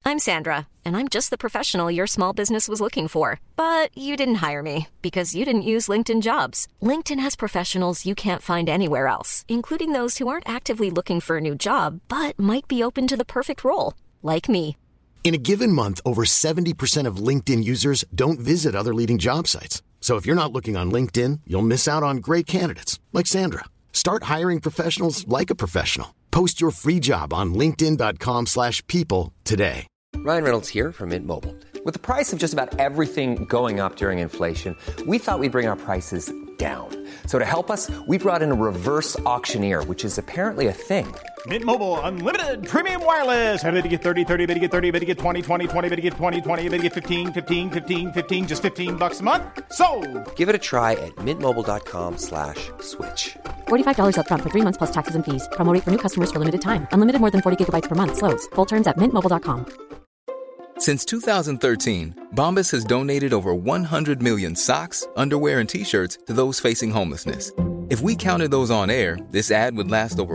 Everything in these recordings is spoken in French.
I'm Sandra, and I'm just the professional your small business was looking for. But you didn't hire me because you didn't use LinkedIn Jobs. LinkedIn has professionals you can't find anywhere else, including those who aren't actively looking for a new job, but might be open to the perfect role, like me. In a given month, over 70% of LinkedIn users don't visit other leading job sites. So if you're not looking on LinkedIn, you'll miss out on great candidates like Sandra. Start hiring professionals like a professional. Post your free job on linkedin.com/people today. Ryan Reynolds here from Mint Mobile. With the price of just about everything going up during inflation, we thought we'd bring our prices down. So to help us, we brought in a reverse auctioneer, which is apparently a thing. Mint Mobile Unlimited Premium Wireless. How to get 30, 30, how to get 30, how to get 20, 20, 20, how to get 20, 20, how to get 15, 15, 15, 15, just $15 a month? Sold! Give it a try at mintmobile.com/switch. $45 up front for 3 months plus taxes and fees. Promo rate for new customers for limited time. Unlimited more than 40 gigabytes per month. Slows full terms at mintmobile.com. Since 2013, Bombas has donated over 100 million socks, underwear, and T-shirts to those facing homelessness. If we counted those on air, this ad would last over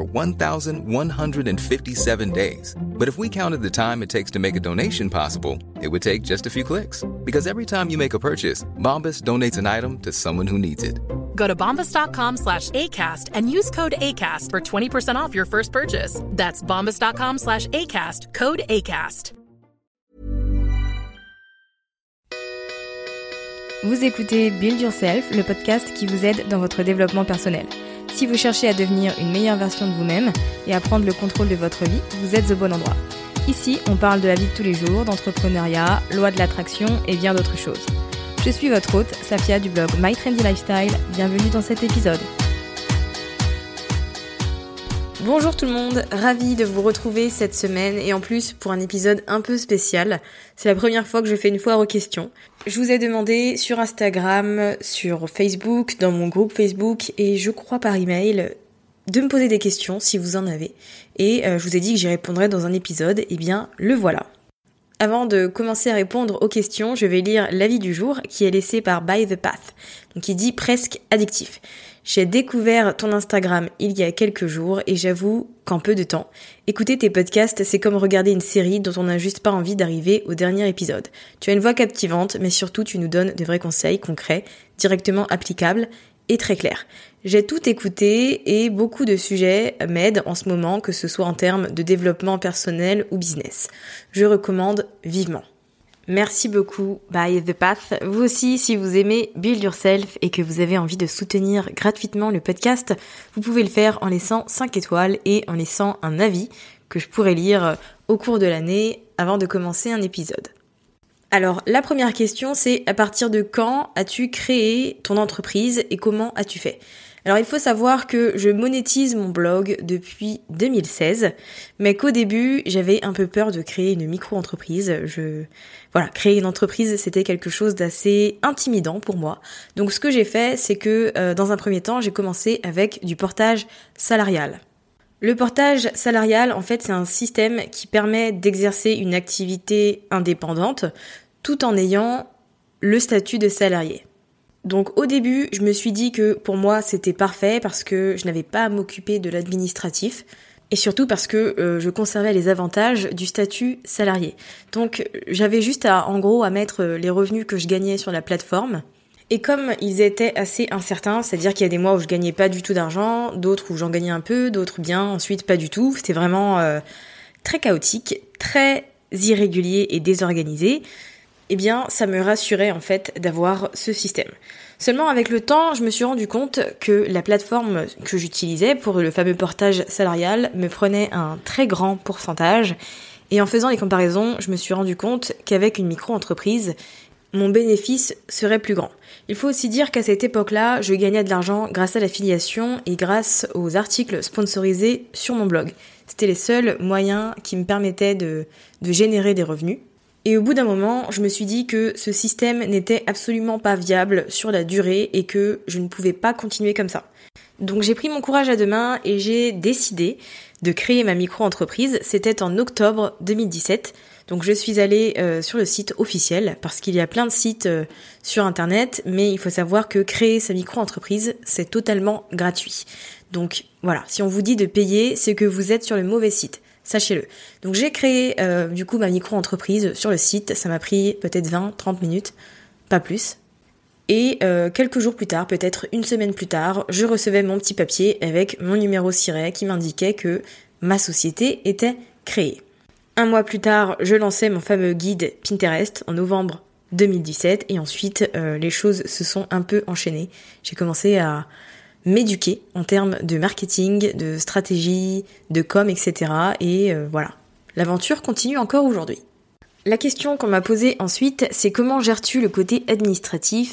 1,157 days. But if we counted the time it takes to make a donation possible, it would take just a few clicks. Because every time you make a purchase, Bombas donates an item to someone who needs it. Go to bombas.com/ACAST and use code ACAST for 20% off your first purchase. That's bombas.com/ACAST, code ACAST. Vous écoutez Build Yourself, le podcast qui vous aide dans votre développement personnel. Si vous cherchez à devenir une meilleure version de vous-même et à prendre le contrôle de votre vie, vous êtes au bon endroit. Ici, on parle de la vie de tous les jours, d'entrepreneuriat, loi de l'attraction et bien d'autres choses. Je suis votre hôte, Safia du blog My Trendy Lifestyle. Bienvenue dans cet épisode. Bonjour tout le monde, ravie de vous retrouver cette semaine et en plus pour un épisode un peu spécial. C'est la première fois que je fais une foire aux questions. Je vous ai demandé sur Instagram, sur Facebook, dans mon groupe Facebook et je crois par email de me poser des questions si vous en avez. Et je vous ai dit que j'y répondrais dans un épisode, et bien le voilà. Avant de commencer à répondre aux questions, je vais lire l'avis du jour qui est laissé par By The Path, donc il dit presque addictif. J'ai découvert ton Instagram il y a quelques jours et j'avoue qu'en peu de temps, écouter tes podcasts, c'est comme regarder une série dont on n'a juste pas envie d'arriver au dernier épisode. Tu as une voix captivante, mais surtout tu nous donnes de vrais conseils concrets, directement applicables et très clairs. J'ai tout écouté et beaucoup de sujets m'aident en ce moment, que ce soit en termes de développement personnel ou business. Je recommande vivement. Merci beaucoup, By The Path. Vous aussi, si vous aimez Build Yourself et que vous avez envie de soutenir gratuitement le podcast, vous pouvez le faire en laissant 5 étoiles et en laissant un avis que je pourrais lire au cours de l'année avant de commencer un épisode. Alors, la première question, c'est à partir de quand as-tu créé ton entreprise et comment as-tu fait ? Alors, il faut savoir que je monétise mon blog depuis 2016, mais qu'au début, j'avais un peu peur de créer une micro-entreprise. Créer une entreprise, c'était quelque chose d'assez intimidant pour moi. Donc, ce que j'ai fait, c'est que dans un premier temps, j'ai commencé avec du portage salarial. Le portage salarial, en fait, c'est un système qui permet d'exercer une activité indépendante tout en ayant le statut de salarié. Donc au début, je me suis dit que pour moi, c'était parfait parce que je n'avais pas à m'occuper de l'administratif et surtout parce que je conservais les avantages du statut salarié. Donc j'avais juste à mettre les revenus que je gagnais sur la plateforme. Et comme ils étaient assez incertains, c'est-à-dire qu'il y a des mois où je gagnais pas du tout d'argent, d'autres où j'en gagnais un peu, d'autres bien, ensuite pas du tout. C'était vraiment très chaotique, très irrégulier et désorganisé. Eh bien, ça me rassurait en fait d'avoir ce système. Seulement avec le temps, je me suis rendu compte que la plateforme que j'utilisais pour le fameux portage salarial me prenait un très grand pourcentage. Et en faisant les comparaisons, je me suis rendu compte qu'avec une micro-entreprise, mon bénéfice serait plus grand. Il faut aussi dire qu'à cette époque-là, je gagnais de l'argent grâce à l'affiliation et grâce aux articles sponsorisés sur mon blog. C'était les seuls moyens qui me permettaient de générer des revenus. Et au bout d'un moment, je me suis dit que ce système n'était absolument pas viable sur la durée et que je ne pouvais pas continuer comme ça. Donc j'ai pris mon courage à deux mains et j'ai décidé de créer ma micro-entreprise. C'était en octobre 2017. Donc je suis allée sur le site officiel parce qu'il y a plein de sites sur internet, mais il faut savoir que créer sa micro-entreprise, c'est totalement gratuit. Donc voilà, si on vous dit de payer, c'est que vous êtes sur le mauvais site. sachez-le. Donc j'ai créé du coup ma micro-entreprise sur le site, ça m'a pris peut-être 20-30 minutes, pas plus. Et quelques jours plus tard, peut-être une semaine plus tard, je recevais mon petit papier avec mon numéro SIRET qui m'indiquait que ma société était créée. Un mois plus tard, je lançais mon fameux guide Pinterest en novembre 2017 et ensuite les choses se sont un peu enchaînées. J'ai commencé à m'éduquer en termes de marketing, de stratégie, de com, etc. Et voilà, l'aventure continue encore aujourd'hui. La question qu'on m'a posée ensuite, c'est comment gères-tu le côté administratif ?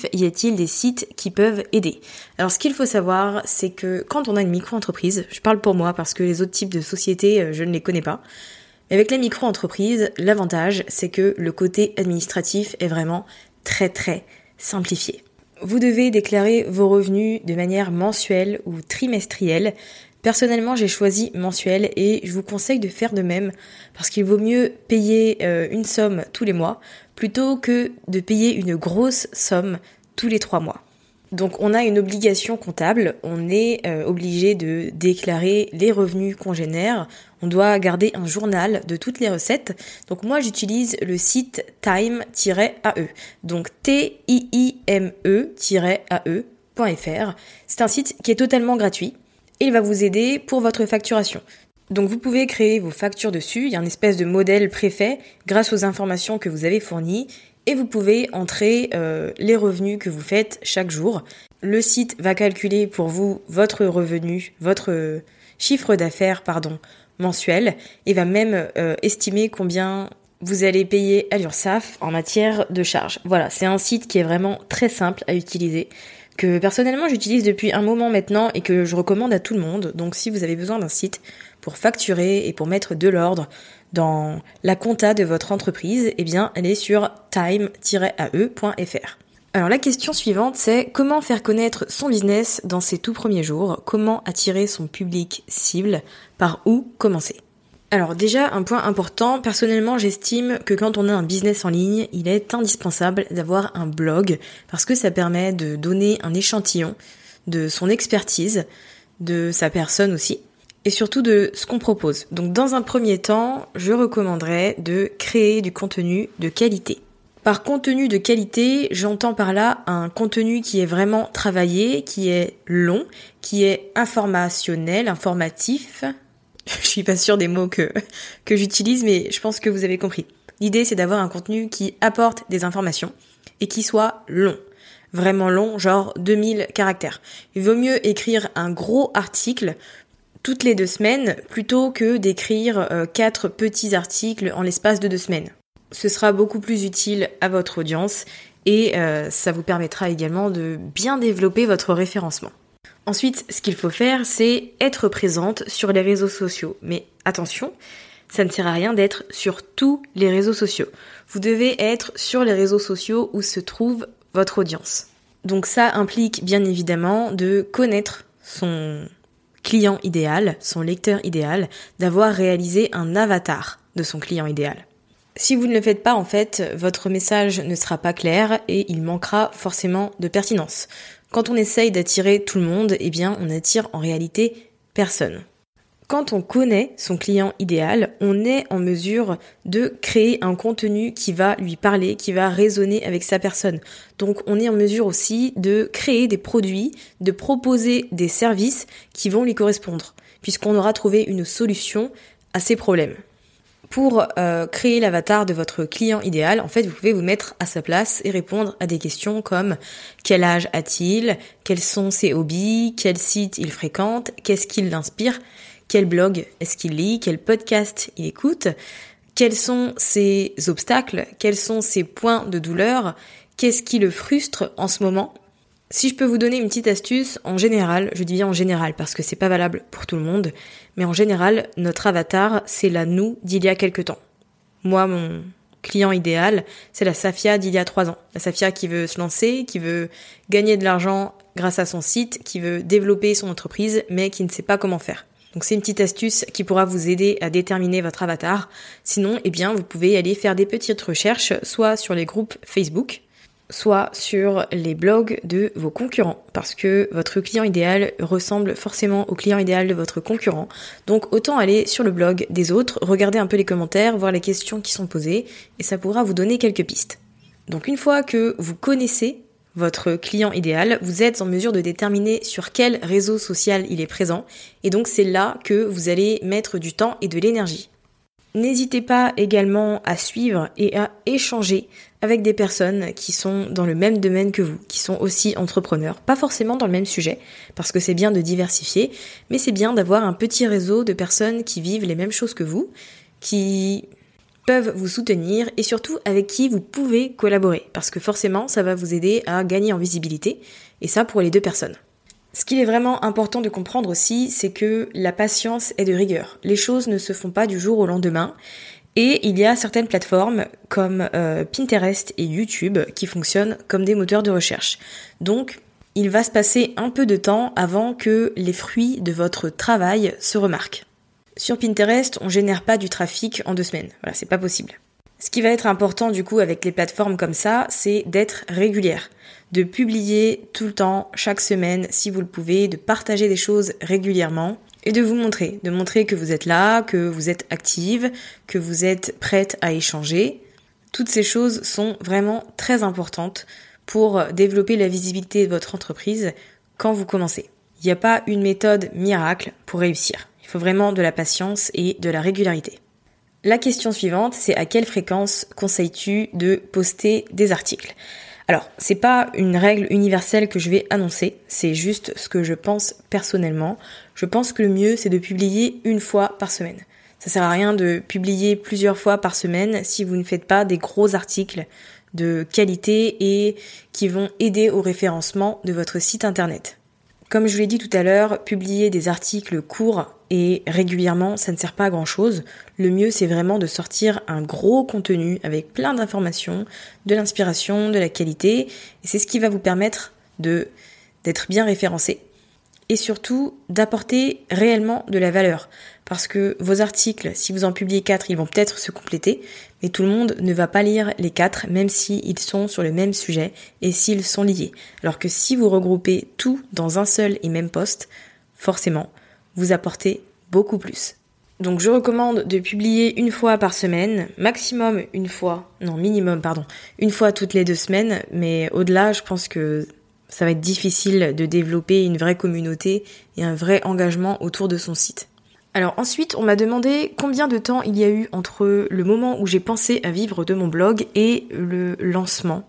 Y a-t-il des sites qui peuvent aider ? Alors ce qu'il faut savoir, c'est que quand on a une micro-entreprise, je parle pour moi parce que les autres types de sociétés, je ne les connais pas, mais avec les micro-entreprises, l'avantage, c'est que le côté administratif est vraiment très très simplifié. Vous devez déclarer vos revenus de manière mensuelle ou trimestrielle. Personnellement, j'ai choisi mensuel et je vous conseille de faire de même parce qu'il vaut mieux payer une somme tous les mois plutôt que de payer une grosse somme tous les 3 mois. Donc on a une obligation comptable, on est obligé de déclarer les revenus qu'on génère, on doit garder un journal de toutes les recettes. Donc moi j'utilise le site time-ae, donc TIIME-AE.fr. C'est un site qui est totalement gratuit et il va vous aider pour votre facturation. Donc vous pouvez créer vos factures dessus, il y a une espèce de modèle préfet grâce aux informations que vous avez fournies. Et vous pouvez entrer les revenus que vous faites chaque jour. Le site va calculer pour vous votre revenu, votre chiffre d'affaires, mensuel, et va même estimer combien vous allez payer à l'URSSAF en matière de charges. Voilà, c'est un site qui est vraiment très simple à utiliser, que personnellement j'utilise depuis un moment maintenant et que je recommande à tout le monde. Donc si vous avez besoin d'un site pour facturer et pour mettre de l'ordre dans la compta de votre entreprise, eh bien, elle est sur time-ae.fr. Alors la question suivante, c'est comment faire connaître son business dans ses tout premiers jours, comment attirer son public cible, par où commencer. Alors déjà, un point important, personnellement j'estime que quand on a un business en ligne, il est indispensable d'avoir un blog parce que ça permet de donner un échantillon de son expertise, de sa personne aussi, et surtout de ce qu'on propose. Donc dans un premier temps, je recommanderais de créer du contenu de qualité. Par contenu de qualité, j'entends par là un contenu qui est vraiment travaillé, qui est long, qui est informationnel, informatif. Je suis pas sûre des mots que j'utilise, mais je pense que vous avez compris. L'idée, c'est d'avoir un contenu qui apporte des informations et qui soit long. Vraiment long, genre 2000 caractères. Il vaut mieux écrire un gros article toutes les 2 semaines plutôt que d'écrire 4 petits articles en l'espace de 2 semaines. Ce sera beaucoup plus utile à votre audience et ça vous permettra également de bien développer votre référencement. Ensuite, ce qu'il faut faire, c'est être présente sur les réseaux sociaux. Mais attention, ça ne sert à rien d'être sur tous les réseaux sociaux. Vous devez être sur les réseaux sociaux où se trouve votre audience. Donc ça implique bien évidemment de connaître son client idéal, son lecteur idéal, d'avoir réalisé un avatar de son client idéal. Si vous ne le faites pas, en fait, votre message ne sera pas clair et il manquera forcément de pertinence. Quand on essaye d'attirer tout le monde, eh bien, on attire en réalité personne. Quand on connaît son client idéal, on est en mesure de créer un contenu qui va lui parler, qui va résonner avec sa personne. Donc on est en mesure aussi de créer des produits, de proposer des services qui vont lui correspondre, puisqu'on aura trouvé une solution à ses problèmes. Pour créer l'avatar de votre client idéal, en fait, vous pouvez vous mettre à sa place et répondre à des questions comme quel âge a-t-il, quels sont ses hobbies, quel site il fréquente, qu'est-ce qui l'inspire, quel blog est-ce qu'il lit, quel podcast il écoute, quels sont ses obstacles, quels sont ses points de douleur, qu'est-ce qui le frustre en ce moment. Si je peux vous donner une petite astuce, en général, je dis bien en général parce que c'est pas valable pour tout le monde, mais en général, notre avatar, c'est la nous d'il y a quelques temps. Moi, mon client idéal, c'est la Safia d'il y a 3 ans. La Safia qui veut se lancer, qui veut gagner de l'argent grâce à son site, qui veut développer son entreprise, mais qui ne sait pas comment faire. Donc c'est une petite astuce qui pourra vous aider à déterminer votre avatar. Sinon, eh bien, vous pouvez aller faire des petites recherches, soit sur les groupes Facebook, soit sur les blogs de vos concurrents, parce que votre client idéal ressemble forcément au client idéal de votre concurrent. Donc autant aller sur le blog des autres, regarder un peu les commentaires, voir les questions qui sont posées, et ça pourra vous donner quelques pistes. Donc une fois que vous connaissez votre client idéal, vous êtes en mesure de déterminer sur quel réseau social il est présent, et donc c'est là que vous allez mettre du temps et de l'énergie. N'hésitez pas également à suivre et à échanger avec des personnes qui sont dans le même domaine que vous, qui sont aussi entrepreneurs, pas forcément dans le même sujet, parce que c'est bien de diversifier, mais c'est bien d'avoir un petit réseau de personnes qui vivent les mêmes choses que vous, qui peuvent vous soutenir et surtout avec qui vous pouvez collaborer, parce que forcément ça va vous aider à gagner en visibilité, et ça pour les deux personnes. Ce qu'il est vraiment important de comprendre aussi, c'est que la patience est de rigueur. Les choses ne se font pas du jour au lendemain, et il y a certaines plateformes comme Pinterest et YouTube qui fonctionnent comme des moteurs de recherche. Donc, il va se passer un peu de temps avant que les fruits de votre travail se remarquent. Sur Pinterest, on génère pas du trafic en 2 semaines. Voilà, c'est pas possible. Ce qui va être important du coup avec les plateformes comme ça, c'est d'être régulière, de publier tout le temps, chaque semaine si vous le pouvez, de partager des choses régulièrement et de vous montrer, que vous êtes là, que vous êtes active, que vous êtes prête à échanger. Toutes ces choses sont vraiment très importantes pour développer la visibilité de votre entreprise quand vous commencez. Il n'y a pas une méthode miracle pour réussir. Il faut vraiment de la patience et de la régularité. La question suivante, c'est à quelle fréquence conseilles-tu de poster des articles ? Alors, c'est pas une règle universelle que je vais annoncer, c'est juste ce que je pense personnellement. Je pense que le mieux, c'est de publier 1 fois par semaine. Ça sert à rien de publier plusieurs fois par semaine si vous ne faites pas des gros articles de qualité et qui vont aider au référencement de votre site internet. Comme je vous l'ai dit tout à l'heure, publier des articles courts et régulièrement, ça ne sert pas à grand chose. Le mieux, c'est vraiment de sortir un gros contenu avec plein d'informations, de l'inspiration, de la qualité. Et c'est ce qui va vous permettre d'être bien référencé. Et surtout, d'apporter réellement de la valeur. Parce que vos articles, si vous en publiez 4, ils vont peut-être se compléter. Mais tout le monde ne va pas lire les 4, même s'ils sont sur le même sujet et s'ils sont liés. Alors que si vous regroupez tout dans un seul et même post, forcément, vous apportez beaucoup plus. Donc je recommande de publier 1 fois par semaine, minimum 1 fois toutes les 2 semaines, mais au-delà, je pense que ça va être difficile de développer une vraie communauté et un vrai engagement autour de son site. Alors ensuite, on m'a demandé combien de temps il y a eu entre le moment où j'ai pensé à vivre de mon blog et le lancement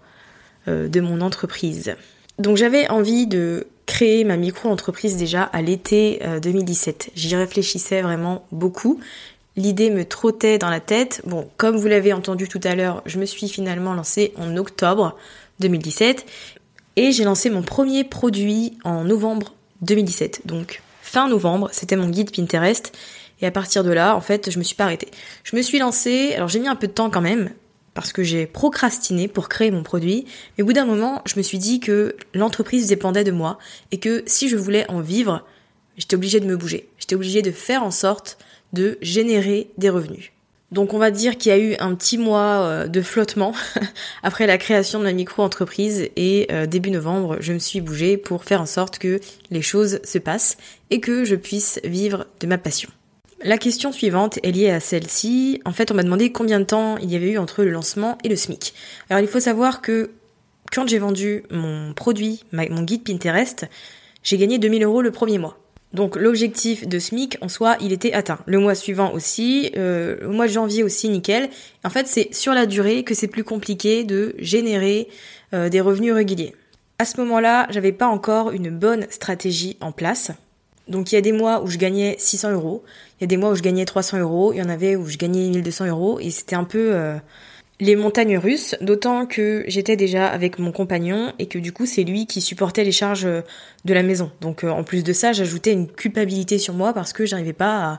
de mon entreprise. Donc j'avais envie de créer ma micro-entreprise déjà à l'été 2017. J'y réfléchissais vraiment beaucoup. L'idée me trottait dans la tête. Bon, comme vous l'avez entendu tout à l'heure, je me suis finalement lancée en octobre 2017 et j'ai lancé mon premier produit en novembre 2017. Donc fin novembre, c'était mon guide Pinterest et à partir de là, en fait, je me suis pas arrêtée. Je me suis lancée, alors j'ai mis un peu de temps quand même, parce que j'ai procrastiné pour créer mon produit, mais au bout d'un moment, je me suis dit que l'entreprise dépendait de moi et que si je voulais en vivre, j'étais obligée de me bouger. J'étais obligée de faire en sorte de générer des revenus. Donc on va dire qu'il y a eu un petit mois de flottement après la création de ma micro-entreprise et début novembre, je me suis bougée pour faire en sorte que les choses se passent et que je puisse vivre de ma passion. La question suivante est liée à celle-ci. En fait, on m'a demandé combien de temps il y avait eu entre le lancement et le SMIC. Alors, il faut savoir que quand j'ai vendu mon produit, mon guide Pinterest, j'ai gagné 2 000 € le premier mois. Donc, l'objectif de SMIC, en soi, il était atteint. Le mois suivant aussi, le mois de janvier aussi, nickel. En fait, c'est sur la durée que c'est plus compliqué de générer des revenus réguliers. À ce moment-là, j'avais pas encore une bonne stratégie en place. Donc il y a des mois où je gagnais 600 €, il y a des mois où je gagnais 300 €, il y en avait où je gagnais 1200 € et c'était un peu les montagnes russes, d'autant que j'étais déjà avec mon compagnon et que du coup c'est lui qui supportait les charges de la maison. Donc en plus de ça, j'ajoutais une culpabilité sur moi parce que j'arrivais pas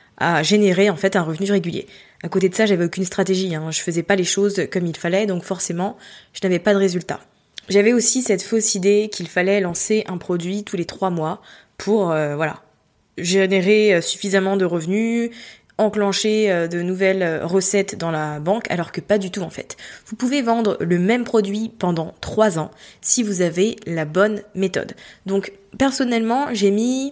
à générer en fait un revenu régulier. À côté de ça, j'avais aucune stratégie, je faisais pas les choses comme il fallait, donc forcément, je n'avais pas de résultat. J'avais aussi cette fausse idée qu'il fallait lancer un produit tous les 3 mois pour générer suffisamment de revenus enclencher de nouvelles recettes dans la banque, alors que pas du tout en fait. Vous pouvez vendre le même produit pendant 3 ans si vous avez la bonne méthode. Donc personnellement, j'ai mis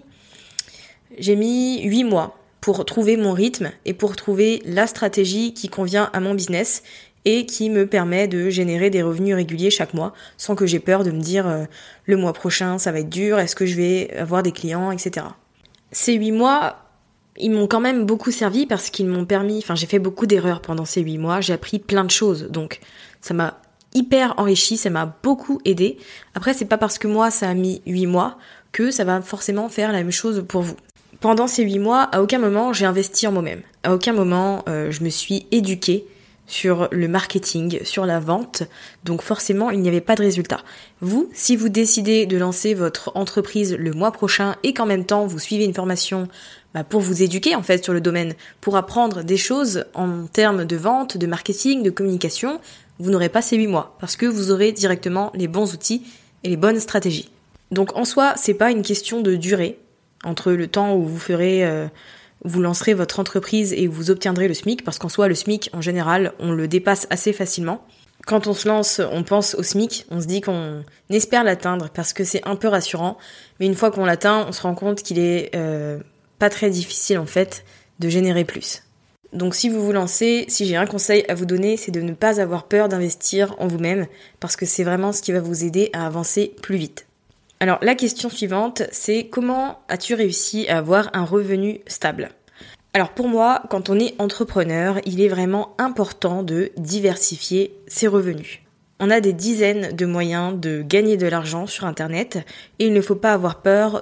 8 mois pour trouver mon rythme et pour trouver la stratégie qui convient à mon business et qui me permet de générer des revenus réguliers chaque mois sans que j'ai peur de me dire le mois prochain ça va être dur, est-ce que je vais avoir des clients, etc. Ces 8 mois, ils m'ont quand même beaucoup servi parce qu'ils m'ont permis, j'ai fait beaucoup d'erreurs pendant ces 8 mois, j'ai appris plein de choses, donc ça m'a hyper enrichi, ça m'a beaucoup aidé. Après, c'est pas parce que moi ça a mis 8 mois que ça va forcément faire la même chose pour vous. Pendant ces 8 mois, à aucun moment j'ai investi en moi-même. À aucun moment je me suis éduquée sur le marketing, sur la vente, donc forcément il n'y avait pas de résultat. Vous, si vous décidez de lancer votre entreprise le mois prochain et qu'en même temps vous suivez une formation pour vous éduquer en fait sur le domaine, pour apprendre des choses en termes de vente, de marketing, de communication, vous n'aurez pas ces 8 mois parce que vous aurez directement les bons outils et les bonnes stratégies. Donc en soi, c'est pas une question de durée entre le temps où vous lancerez votre entreprise et vous obtiendrez le SMIC, parce qu'en soi, le SMIC, en général, on le dépasse assez facilement. Quand on se lance, on pense au SMIC, on se dit qu'on espère l'atteindre parce que c'est un peu rassurant, mais une fois qu'on l'atteint, on se rend compte qu'il est pas très difficile en fait de générer plus. Donc si vous vous lancez, si j'ai un conseil à vous donner, c'est de ne pas avoir peur d'investir en vous-même, parce que c'est vraiment ce qui va vous aider à avancer plus vite. Alors la question suivante, c'est comment as-tu réussi à avoir un revenu stable ? Alors pour moi, quand on est entrepreneur, il est vraiment important de diversifier ses revenus. On a des dizaines de moyens de gagner de l'argent sur Internet et il ne faut pas avoir peur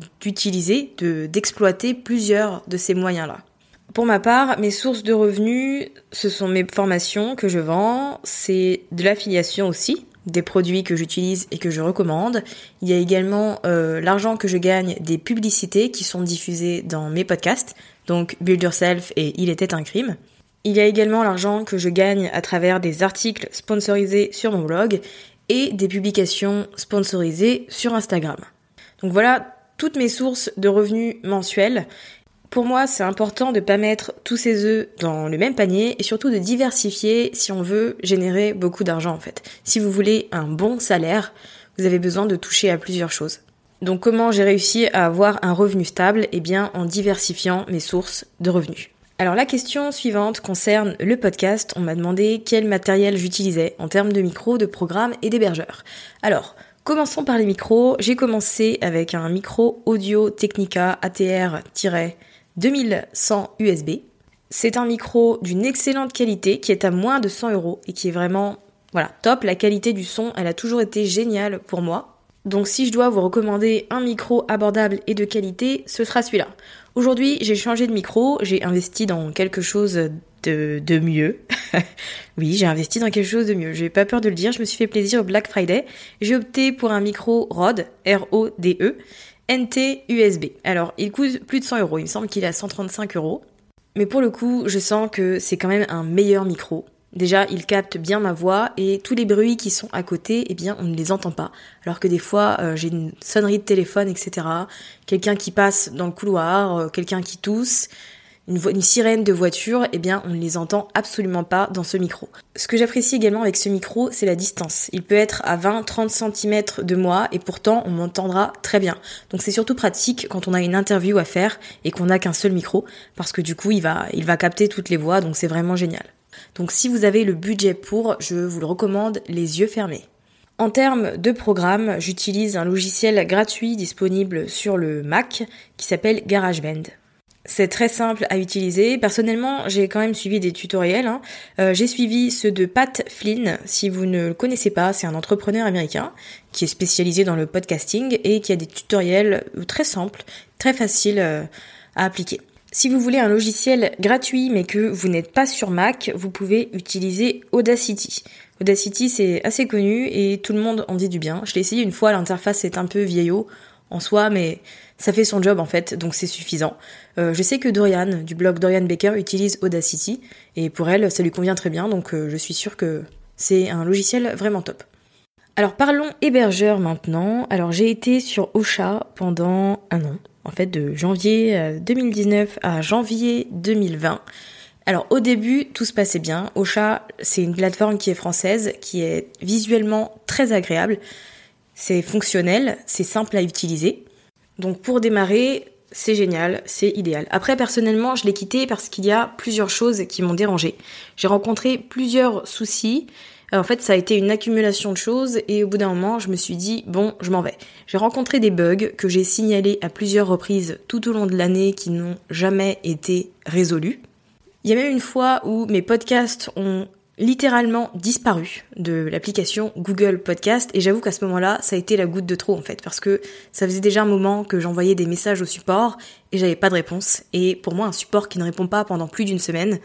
d'exploiter plusieurs de ces moyens-là. Pour ma part, mes sources de revenus, ce sont mes formations que je vends, c'est de l'affiliation aussi, des produits que j'utilise et que je recommande. Il y a également l'argent que je gagne des publicités qui sont diffusées dans mes podcasts, donc Build Yourself et Il était un crime. Il y a également l'argent que je gagne à travers des articles sponsorisés sur mon blog et des publications sponsorisées sur Instagram. Donc voilà toutes mes sources de revenus mensuels. Pour moi, c'est important de ne pas mettre tous ses œufs dans le même panier et surtout de diversifier si on veut générer beaucoup d'argent en fait. Si vous voulez un bon salaire, vous avez besoin de toucher à plusieurs choses. Donc comment j'ai réussi à avoir un revenu stable ? Eh bien en diversifiant mes sources de revenus. Alors la question suivante concerne le podcast. On m'a demandé quel matériel j'utilisais en termes de micros, de programmes et d'hébergeurs. Alors, commençons par les micros. J'ai commencé avec un micro Audio-Technica ATR-2100 USB. C'est un micro d'une excellente qualité qui est à moins de 100 € et qui est vraiment top. La qualité du son, elle a toujours été géniale pour moi. Donc si je dois vous recommander un micro abordable et de qualité, ce sera celui-là. Aujourd'hui, j'ai changé de micro, j'ai investi dans quelque chose de mieux. Oui, j'ai investi dans quelque chose de mieux. J'ai pas peur de le dire, je me suis fait plaisir au Black Friday. J'ai opté pour un micro Rode, R-O-D-E, NT USB. Alors, il coûte plus de 100 €, il me semble qu'il est à 135 €. Mais pour le coup, je sens que c'est quand même un meilleur micro. Déjà, il capte bien ma voix et tous les bruits qui sont à côté, eh bien, on ne les entend pas. Alors que des fois, j'ai une sonnerie de téléphone, etc. Quelqu'un qui passe dans le couloir, quelqu'un qui tousse, une sirène de voiture, eh bien, on ne les entend absolument pas dans ce micro. Ce que j'apprécie également avec ce micro, c'est la distance. Il peut être à 20-30 cm de moi et pourtant, on m'entendra très bien. Donc c'est surtout pratique quand on a une interview à faire et qu'on n'a qu'un seul micro, parce que du coup, il va capter toutes les voix, donc c'est vraiment génial. Donc si vous avez le budget pour, je vous le recommande les yeux fermés. En termes de programme, j'utilise un logiciel gratuit disponible sur le Mac qui s'appelle GarageBand. C'est très simple à utiliser. Personnellement, j'ai quand même suivi des tutoriels. J'ai suivi ceux de Pat Flynn. Si vous ne le connaissez pas, c'est un entrepreneur américain qui est spécialisé dans le podcasting et qui a des tutoriels très simples, très faciles à appliquer. Si vous voulez un logiciel gratuit mais que vous n'êtes pas sur Mac, vous pouvez utiliser Audacity. Audacity, c'est assez connu et tout le monde en dit du bien. Je l'ai essayé une fois, l'interface est un peu vieillot en soi, mais ça fait son job en fait, donc c'est suffisant. Je sais que Dorian, du blog Dorian Baker, utilise Audacity et pour elle, ça lui convient très bien, donc je suis sûre que c'est un logiciel vraiment top. Alors parlons hébergeur maintenant. Alors j'ai été sur Ocha pendant 1 an. en fait de janvier 2019 à janvier 2020. Alors au début, tout se passait bien. Ocha, c'est une plateforme qui est française, qui est visuellement très agréable. C'est fonctionnel, c'est simple à utiliser. Donc pour démarrer, c'est génial, c'est idéal. Après, personnellement, je l'ai quitté parce qu'il y a plusieurs choses qui m'ont dérangée. J'ai rencontré plusieurs soucis. En fait, ça a été une accumulation de choses et au bout d'un moment, je me suis dit, bon, je m'en vais. J'ai rencontré des bugs que j'ai signalés à plusieurs reprises tout au long de l'année qui n'ont jamais été résolus. Il y a même une fois où mes podcasts ont littéralement disparu de l'application Google Podcast et j'avoue qu'à ce moment-là, ça a été la goutte de trop en fait parce que ça faisait déjà un moment que j'envoyais des messages au support et j'avais pas de réponse et pour moi, un support qui ne répond pas pendant plus d'une semaine,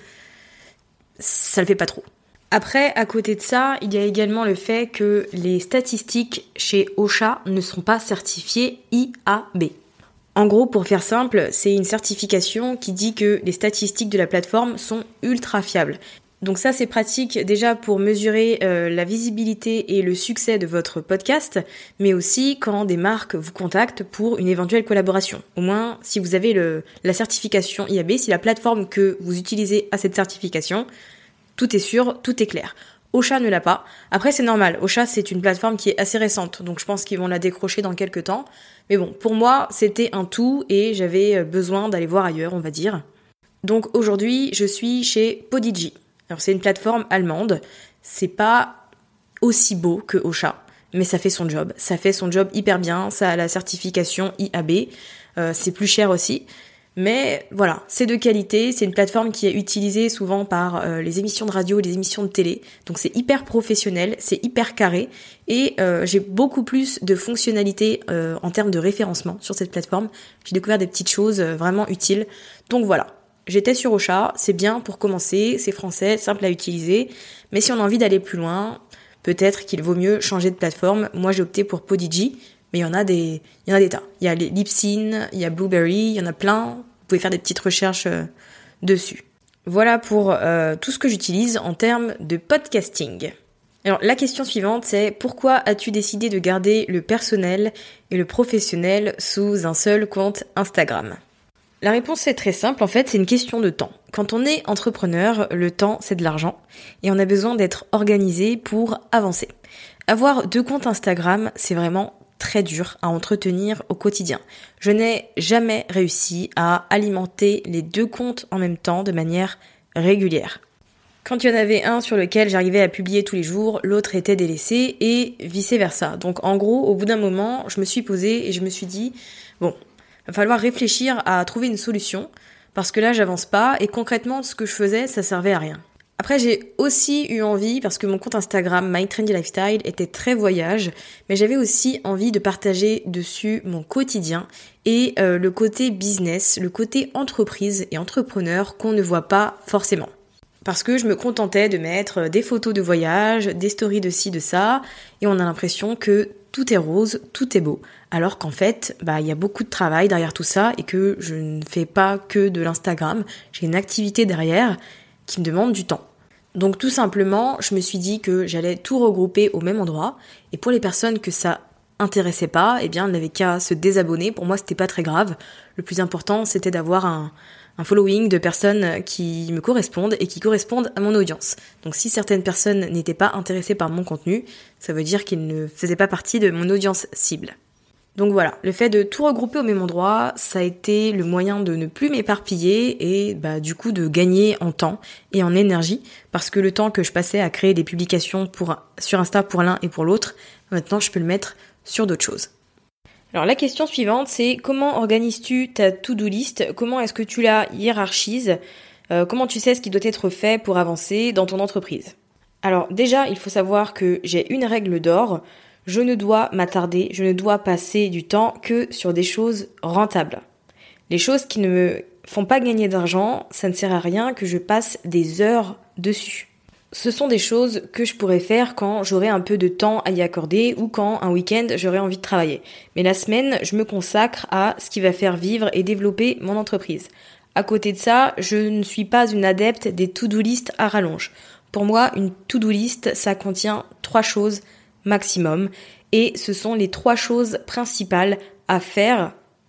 ça le fait pas trop. Après, à côté de ça, il y a également le fait que les statistiques chez Ocha ne sont pas certifiées IAB. En gros, pour faire simple, c'est une certification qui dit que les statistiques de la plateforme sont ultra fiables. Donc ça, c'est pratique déjà pour mesurer la visibilité et le succès de votre podcast, mais aussi quand des marques vous contactent pour une éventuelle collaboration. Au moins, si vous avez la certification IAB, si la plateforme que vous utilisez a cette certification, tout est sûr, tout est clair. Ocha ne l'a pas. Après, c'est normal. Ocha, c'est une plateforme qui est assez récente, donc je pense qu'ils vont la décrocher dans quelques temps. Mais bon, pour moi, c'était un tout et j'avais besoin d'aller voir ailleurs, on va dire. Donc aujourd'hui, je suis chez Podigy. Alors c'est une plateforme allemande. C'est pas aussi beau que Ocha, mais ça fait son job. Ça fait son job hyper bien. Ça a la certification IAB. C'est plus cher aussi. Mais voilà, c'est de qualité, c'est une plateforme qui est utilisée souvent par les émissions de radio et les émissions de télé, donc c'est hyper professionnel, c'est hyper carré, et j'ai beaucoup plus de fonctionnalités en termes de référencement sur cette plateforme. J'ai découvert des petites choses vraiment utiles, donc voilà. J'étais sur Ocha, c'est bien pour commencer, c'est français, simple à utiliser, mais si on a envie d'aller plus loin, peut-être qu'il vaut mieux changer de plateforme. Moi j'ai opté pour Podigy, mais il y en a des tas. Il y a Libsyn, il y a Blueberry, il y en a plein. Vous pouvez faire des petites recherches dessus. Voilà pour tout ce que j'utilise en termes de podcasting. Alors la question suivante, c'est pourquoi as-tu décidé de garder le personnel et le professionnel sous un seul compte Instagram ? La réponse est très simple, en fait, c'est une question de temps. Quand on est entrepreneur, le temps, c'est de l'argent et on a besoin d'être organisé pour avancer. Avoir 2 comptes Instagram, c'est vraiment très dur à entretenir au quotidien. Je n'ai jamais réussi à alimenter les 2 comptes en même temps de manière régulière. Quand il y en avait un sur lequel j'arrivais à publier tous les jours, l'autre était délaissé et vice versa. Donc en gros, au bout d'un moment, je me suis posée et je me suis dit, bon, il va falloir réfléchir à trouver une solution parce que là, j'avance pas et concrètement, ce que je faisais, ça servait à rien. Après, j'ai aussi eu envie, parce que mon compte Instagram, My Trendy Lifestyle, était très voyage, mais j'avais aussi envie de partager dessus mon quotidien et le côté business, le côté entreprise et entrepreneur qu'on ne voit pas forcément. Parce que je me contentais de mettre des photos de voyage, des stories de ci, de ça, et on a l'impression que tout est rose, tout est beau. Alors qu'en fait, il y a beaucoup de travail derrière tout ça et que je ne fais pas que de l'Instagram. J'ai une activité derrière qui me demande du temps. Donc tout simplement, je me suis dit que j'allais tout regrouper au même endroit. Et pour les personnes que ça intéressait pas, eh bien, elles n'avaient qu'à se désabonner. Pour moi, c'était pas très grave. Le plus important, c'était d'avoir un following de personnes qui me correspondent et qui correspondent à mon audience. Donc si certaines personnes n'étaient pas intéressées par mon contenu, ça veut dire qu'ils ne faisaient pas partie de mon audience cible. Donc voilà, le fait de tout regrouper au même endroit, ça a été le moyen de ne plus m'éparpiller et du coup de gagner en temps et en énergie, parce que le temps que je passais à créer des publications sur Insta pour l'un et pour l'autre, maintenant je peux le mettre sur d'autres choses. Alors la question suivante, c'est comment organises-tu ta to-do list ? Comment est-ce que tu la hiérarchises ? Comment tu sais ce qui doit être fait pour avancer dans ton entreprise ? Alors déjà, il faut savoir que j'ai une règle d'or. Je ne dois m'attarder, je ne dois passer du temps que sur des choses rentables. Les choses qui ne me font pas gagner d'argent, ça ne sert à rien que je passe des heures dessus. Ce sont des choses que je pourrais faire quand j'aurai un peu de temps à y accorder ou quand un week-end j'aurai envie de travailler. Mais la semaine, je me consacre à ce qui va faire vivre et développer mon entreprise. À côté de ça, je ne suis pas une adepte des to-do list à rallonge. Pour moi, une to-do list, ça contient 3 choses maximum et ce sont les 3 choses principales à faire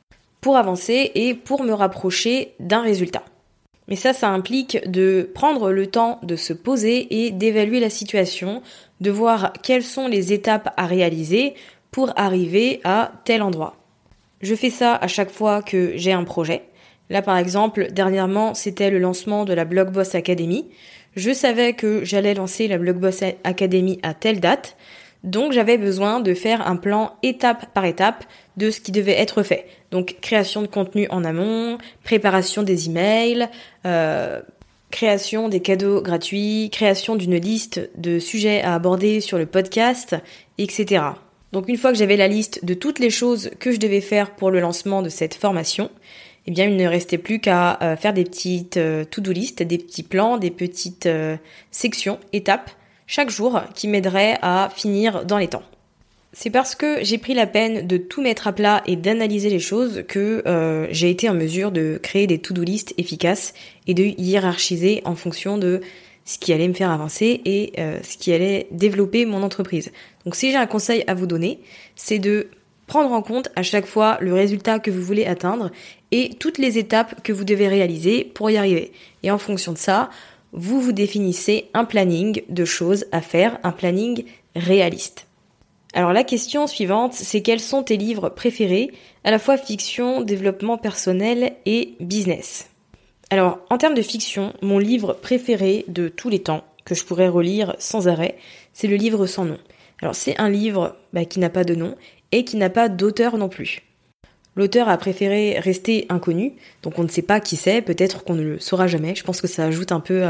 pour avancer et pour me rapprocher d'un résultat. Mais ça implique de prendre le temps de se poser et d'évaluer la situation, de voir quelles sont les étapes à réaliser pour arriver à tel endroit. Je fais ça à chaque fois que j'ai un projet. Là, par exemple, dernièrement, c'était le lancement de la Blog Boss Academy. Je savais que j'allais lancer la Blog Boss Academy à telle date, donc j'avais besoin de faire un plan étape par étape de ce qui devait être fait. Donc création de contenu en amont, préparation des emails, création des cadeaux gratuits, création d'une liste de sujets à aborder sur le podcast, etc. Donc une fois que j'avais la liste de toutes les choses que je devais faire pour le lancement de cette formation, eh bien il ne restait plus qu'à faire des petites to-do list, des petits plans, des petites sections, étapes, chaque jour qui m'aideraient à finir dans les temps. C'est parce que j'ai pris la peine de tout mettre à plat et d'analyser les choses que j'ai été en mesure de créer des to-do list efficaces et de hiérarchiser en fonction de ce qui allait me faire avancer et ce qui allait développer mon entreprise. Donc si j'ai un conseil à vous donner, c'est de prendre en compte à chaque fois le résultat que vous voulez atteindre et toutes les étapes que vous devez réaliser pour y arriver. Et en fonction de ça, vous définissez un planning de choses à faire, un planning réaliste. Alors la question suivante, c'est quels sont tes livres préférés, à la fois fiction, développement personnel et business. Alors en termes de fiction, mon livre préféré de tous les temps, que je pourrais relire sans arrêt, c'est le livre sans nom. Alors c'est un livre qui n'a pas de nom et qui n'a pas d'auteur non plus. L'auteur a préféré rester inconnu, donc on ne sait pas qui c'est, peut-être qu'on ne le saura jamais. Je pense que ça ajoute un peu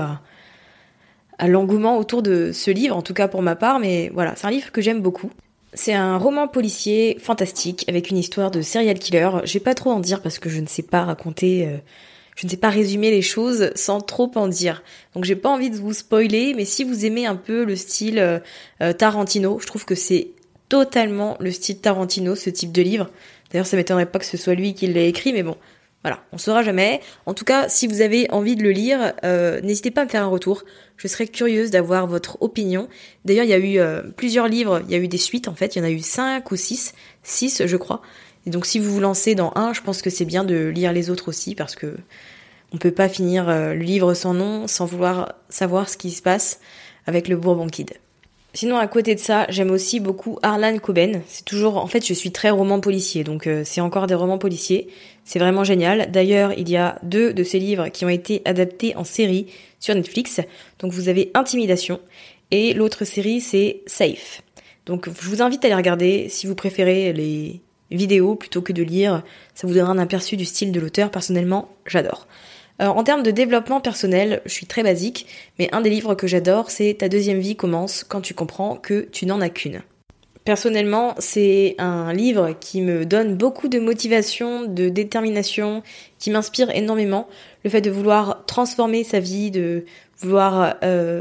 à l'engouement autour de ce livre, en tout cas pour ma part, mais voilà, c'est un livre que j'aime beaucoup. C'est un roman policier fantastique avec une histoire de serial killer. Je vais pas trop en dire parce que je ne sais pas raconter, je ne sais pas résumer les choses sans trop en dire. Donc j'ai pas envie de vous spoiler, mais si vous aimez un peu le style Tarantino, je trouve que c'est totalement le style Tarantino, ce type de livre. D'ailleurs, ça m'étonnerait pas que ce soit lui qui l'ait écrit, mais bon, voilà, on saura jamais. En tout cas, si vous avez envie de le lire, n'hésitez pas à me faire un retour. Je serais curieuse d'avoir votre opinion. D'ailleurs, il y a eu plusieurs livres, il y a eu des suites en fait, il y en a eu 5 ou 6 je crois. Et donc si vous vous lancez dans un, je pense que c'est bien de lire les autres aussi, parce que on peut pas finir le livre sans nom, sans vouloir savoir ce qui se passe avec le Bourbon Kid. Sinon, à côté de ça, j'aime aussi beaucoup Harlan Coben. C'est toujours, en fait, je suis très roman policier, donc c'est encore des romans policiers. C'est vraiment génial. D'ailleurs, il y a 2 de ces livres qui ont été adaptés en série sur Netflix. Donc vous avez Intimidation et l'autre série c'est Safe. Donc je vous invite à les regarder si vous préférez les vidéos plutôt que de lire. Ça vous donnera un aperçu du style de l'auteur. Personnellement, j'adore. En termes de développement personnel, je suis très basique, mais un des livres que j'adore, c'est Ta deuxième vie commence quand tu comprends que tu n'en as qu'une. Personnellement, c'est un livre qui me donne beaucoup de motivation, de détermination, qui m'inspire énormément. Le fait de vouloir transformer sa vie, de vouloir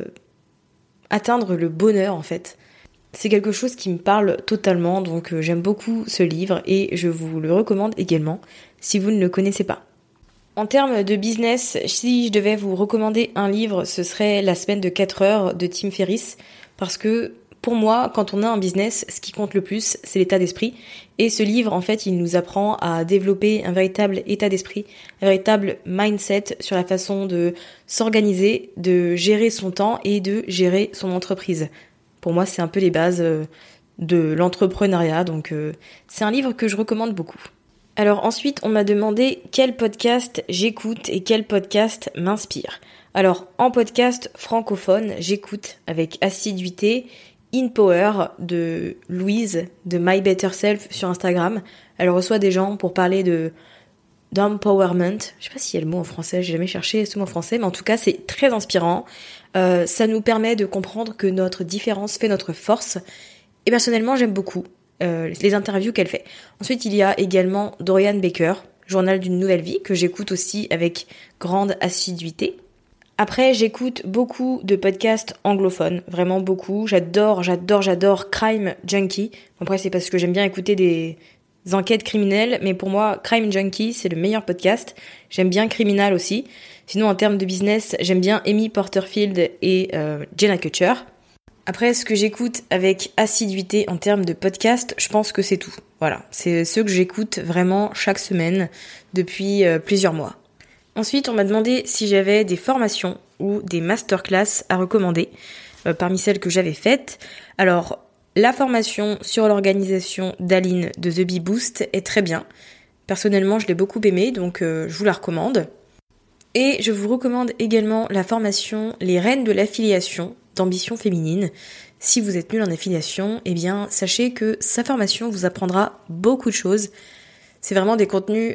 atteindre le bonheur en fait. C'est quelque chose qui me parle totalement, donc j'aime beaucoup ce livre et je vous le recommande également si vous ne le connaissez pas. En termes de business, si je devais vous recommander un livre, ce serait La semaine de 4 heures de Tim Ferriss, parce que pour moi, quand on a un business, ce qui compte le plus, c'est l'état d'esprit. Et ce livre, en fait, il nous apprend à développer un véritable état d'esprit, un véritable mindset sur la façon de s'organiser, de gérer son temps et de gérer son entreprise. Pour moi, c'est un peu les bases de l'entrepreneuriat, donc c'est un livre que je recommande beaucoup. Alors ensuite, on m'a demandé quel podcast j'écoute et quel podcast m'inspire. Alors, en podcast francophone, j'écoute avec assiduité In Power de Louise de My Better Self sur Instagram. Elle reçoit des gens pour parler d'empowerment. Je sais pas s'il y a le mot en français, j'ai jamais cherché ce mot en français, mais en tout cas, c'est très inspirant. Ça nous permet de comprendre que notre différence fait notre force. Et personnellement, j'aime beaucoup les interviews qu'elle fait. Ensuite, il y a également Dorian Baker, Journal d'une nouvelle vie, que j'écoute aussi avec grande assiduité. Après, j'écoute beaucoup de podcasts anglophones, vraiment beaucoup. J'adore Crime Junkie. Après, c'est parce que j'aime bien écouter des enquêtes criminelles, mais pour moi, Crime Junkie, c'est le meilleur podcast. J'aime bien Criminal aussi. Sinon, en termes de business, j'aime bien Amy Porterfield et Jenna Kutcher. Après, ce que j'écoute avec assiduité en termes de podcast, je pense que c'est tout. Voilà, c'est ceux que j'écoute vraiment chaque semaine depuis plusieurs mois. Ensuite, on m'a demandé si j'avais des formations ou des masterclass à recommander parmi celles que j'avais faites. Alors, la formation sur l'organisation d'Aline de The Bee Boost est très bien. Personnellement, je l'ai beaucoup aimée, donc je vous la recommande. Et je vous recommande également la formation Les Reines de l'affiliation d'Ambition Féminine. Si vous êtes nul en affiliation, eh bien, sachez que sa formation vous apprendra beaucoup de choses. C'est vraiment des contenus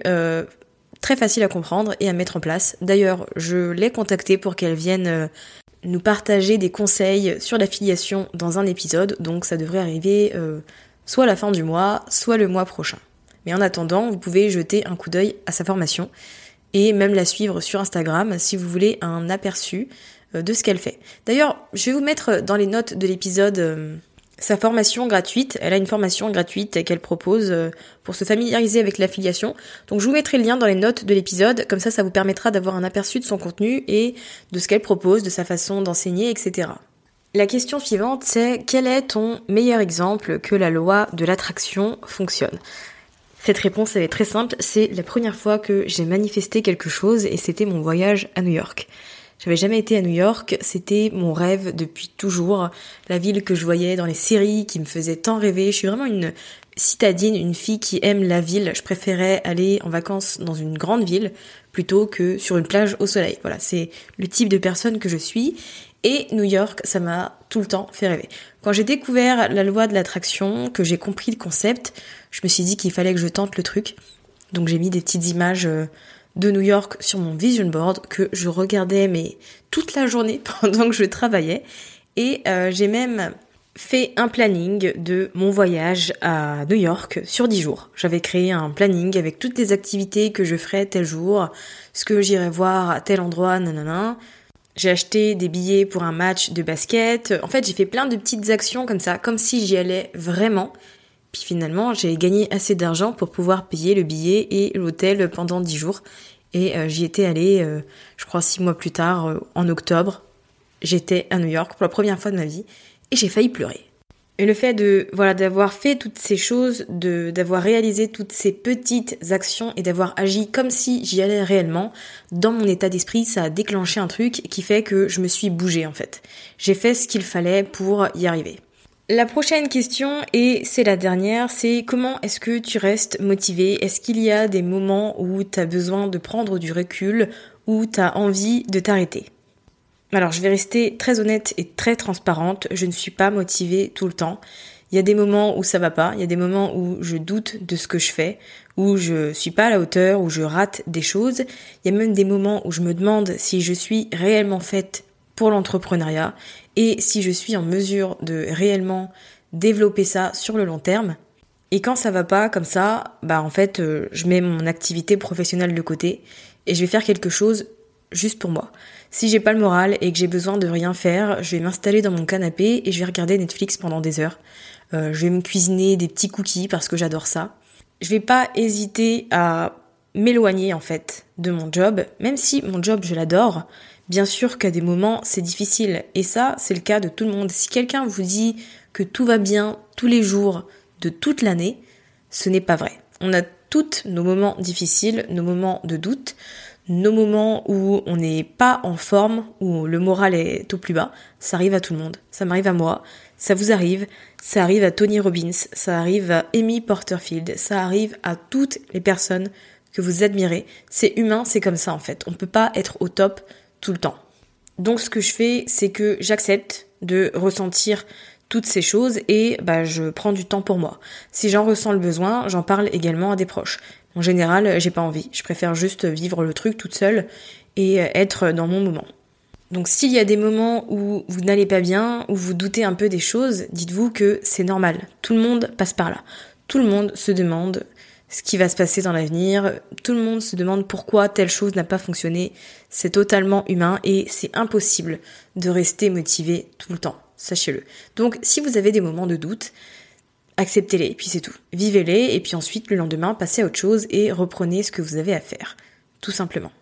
très faciles à comprendre et à mettre en place. D'ailleurs, je l'ai contactée pour qu'elle vienne nous partager des conseils sur l'affiliation dans un épisode. Donc ça devrait arriver soit à la fin du mois, soit le mois prochain. Mais en attendant, vous pouvez jeter un coup d'œil à sa formation et même la suivre sur Instagram si vous voulez un aperçu de ce qu'elle fait. D'ailleurs, je vais vous mettre dans les notes de l'épisode sa formation gratuite. Elle a une formation gratuite qu'elle propose pour se familiariser avec l'affiliation. Donc je vous mettrai le lien dans les notes de l'épisode, comme ça vous permettra d'avoir un aperçu de son contenu et de ce qu'elle propose, de sa façon d'enseigner, etc. La question suivante, c'est quel est ton meilleur exemple que la loi de l'attraction fonctionne ? Cette réponse, elle est très simple, c'est la première fois que j'ai manifesté quelque chose et c'était mon voyage à New York. J'avais jamais été à New York, c'était mon rêve depuis toujours, la ville que je voyais dans les séries, qui me faisait tant rêver. Je suis vraiment une citadine, une fille qui aime la ville. Je préférais aller en vacances dans une grande ville plutôt que sur une plage au soleil. Voilà, c'est le type de personne que je suis. Et New York, ça m'a tout le temps fait rêver. Quand j'ai découvert la loi de l'attraction, que j'ai compris le concept, je me suis dit qu'il fallait que je tente le truc. Donc j'ai mis des petites images de New York sur mon vision board que je regardais mais toute la journée pendant que je travaillais. Et j'ai même fait un planning de mon voyage à New York sur 10 jours. J'avais créé un planning avec toutes les activités que je ferais tel jour, ce que j'irais voir à tel endroit, nanana. J'ai acheté des billets pour un match de basket. En fait, j'ai fait plein de petites actions comme ça, comme si j'y allais vraiment. Puis finalement, j'ai gagné assez d'argent pour pouvoir payer le billet et l'hôtel pendant 10 jours. Et j'y étais allée, je crois 6 mois plus tard, en octobre. J'étais à New York pour la première fois de ma vie et j'ai failli pleurer. Et le fait d'avoir fait toutes ces choses, d'avoir réalisé toutes ces petites actions et d'avoir agi comme si j'y allais réellement, dans mon état d'esprit, ça a déclenché un truc qui fait que je me suis bougée en fait. J'ai fait ce qu'il fallait pour y arriver. La prochaine question, et c'est la dernière, c'est comment est-ce que tu restes motivé ? Est-ce qu'il y a des moments où tu as besoin de prendre du recul, où tu as envie de t'arrêter ? Alors je vais rester très honnête et très transparente, je ne suis pas motivée tout le temps. Il y a des moments où ça va pas, il y a des moments où je doute de ce que je fais, où je suis pas à la hauteur, où je rate des choses. Il y a même des moments où je me demande si je suis réellement faite pour l'entrepreneuriat et si je suis en mesure de réellement développer ça sur le long terme. Et quand ça va pas comme ça, en fait, je mets mon activité professionnelle de côté et je vais faire quelque chose juste pour moi. Si j'ai pas le moral et que j'ai besoin de rien faire, je vais m'installer dans mon canapé et je vais regarder Netflix pendant des heures. Je vais me cuisiner des petits cookies parce que j'adore ça. Je vais pas hésiter à m'éloigner en fait de mon job, même si mon job je l'adore. Bien sûr qu'à des moments c'est difficile et ça c'est le cas de tout le monde. Si quelqu'un vous dit que tout va bien tous les jours de toute l'année, ce n'est pas vrai. On a tous nos moments difficiles, nos moments de doute, nos moments où on n'est pas en forme, où le moral est au plus bas. Ça arrive à tout le monde. Ça m'arrive à moi, ça vous arrive, ça arrive à Tony Robbins, ça arrive à Amy Porterfield, ça arrive à toutes les personnes que vous admirez. C'est humain, c'est comme ça en fait. On ne peut pas être au top tout le temps. Donc ce que je fais, c'est que j'accepte de ressentir toutes ces choses et je prends du temps pour moi. Si j'en ressens le besoin, j'en parle également à des proches. En général, j'ai pas envie. Je préfère juste vivre le truc toute seule et être dans mon moment. Donc s'il y a des moments où vous n'allez pas bien, où vous doutez un peu des choses, dites-vous que c'est normal. Tout le monde passe par là. Tout le monde se demande ce qui va se passer dans l'avenir. Tout le monde se demande pourquoi telle chose n'a pas fonctionné. C'est totalement humain et c'est impossible de rester motivé tout le temps. Sachez-le. Donc si vous avez des moments de doute, acceptez-les, et puis c'est tout. Vivez-les, et puis ensuite, le lendemain, passez à autre chose et reprenez ce que vous avez à faire. Tout simplement.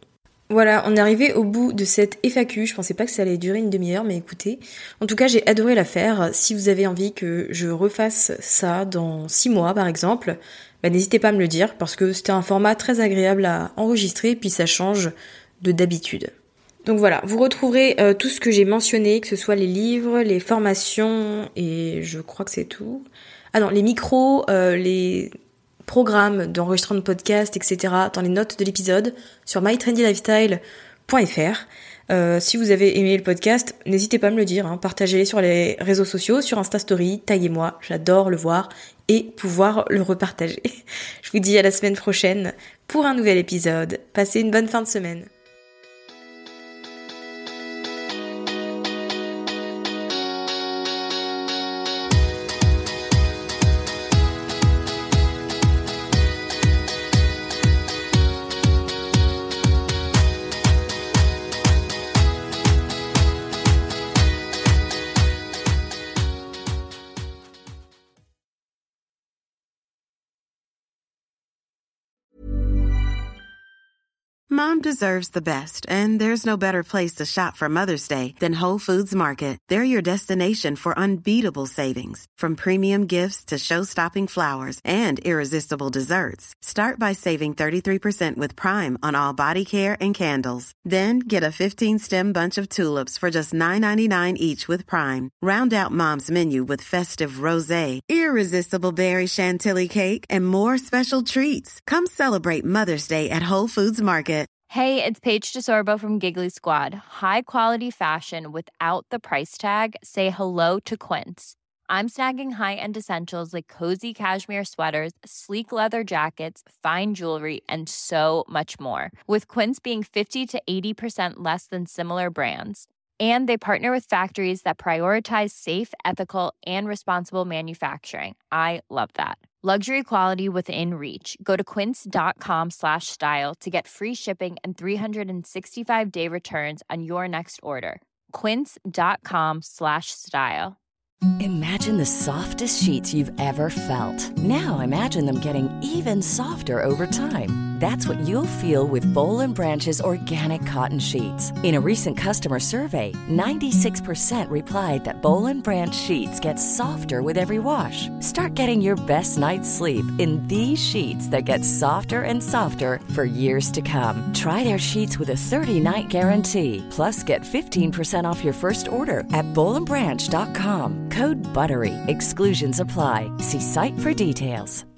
Voilà, on est arrivé au bout de cette FAQ. Je pensais pas que ça allait durer une demi-heure, mais écoutez. En tout cas, j'ai adoré la faire. Si vous avez envie que je refasse ça dans 6 mois, par exemple, n'hésitez pas à me le dire, parce que c'était un format très agréable à enregistrer, puis ça change de d'habitude. Donc voilà, vous retrouverez tout ce que j'ai mentionné, que ce soit les livres, les formations, et je crois que c'est tout. Ah non, les micros, les programmes d'enregistrement de podcast, etc. dans les notes de l'épisode sur mytrendylifestyle.fr. Si vous avez aimé le podcast, n'hésitez pas à me le dire, partagez-les sur les réseaux sociaux, sur Insta Story, taguez-moi, j'adore le voir et pouvoir le repartager. Je vous dis à la semaine prochaine pour un nouvel épisode. Passez une bonne fin de semaine. Mom deserves the best, and there's no better place to shop for Mother's Day than Whole Foods Market. They're your destination for unbeatable savings, from premium gifts to show-stopping flowers and irresistible desserts. Start by saving 33% with Prime on all body care and candles. Then get a 15-stem bunch of tulips for just $9.99 each with Prime. Round out Mom's menu with festive rosé, irresistible berry chantilly cake, and more special treats. Come celebrate Mother's Day at Whole Foods Market. Hey, it's Paige DeSorbo from Giggly Squad. High quality fashion without the price tag. Say hello to Quince. I'm snagging high-end essentials like cozy cashmere sweaters, sleek leather jackets, fine jewelry, and so much more. With Quince being 50 to 80% less than similar brands. And they partner with factories that prioritize safe, ethical, and responsible manufacturing. I love that. Luxury quality within reach. Go to quince.com/style to get free shipping and 365-day returns on your next order. Quince.com/style. Imagine the softest sheets you've ever felt. Now imagine them getting even softer over time. That's what you'll feel with Boll & Branch's organic cotton sheets. In a recent customer survey, 96% replied that Boll & Branch sheets get softer with every wash. Start getting your best night's sleep in these sheets that get softer and softer for years to come. Try their sheets with a 30-night guarantee. Plus, get 15% off your first order at bollandbranch.com. Code BUTTERY. Exclusions apply. See site for details.